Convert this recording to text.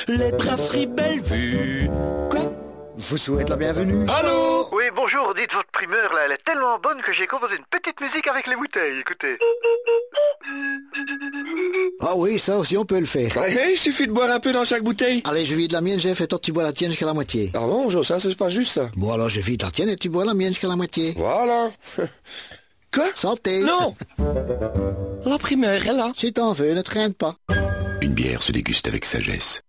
les brasseries Bellevue. Quoi? Vous souhaite la bienvenue. Allô? Oui, bonjour, dites votre primeur, là, elle est tellement bonne que j'ai composé une petite musique avec les bouteilles, écoutez. Ah oui, ça aussi on peut le faire. Ouais, il suffit de boire un peu dans chaque bouteille. Allez, je vide la mienne, Jeff, et toi tu bois la tienne jusqu'à la moitié. Ah bon, Joe, ça c'est pas juste ça. Bon alors je vide la tienne et tu bois la mienne jusqu'à la moitié. Voilà. Quoi? Santé. Non. La primeur est là. Si t'en veux, ne traîne pas. Une bière se déguste avec sagesse.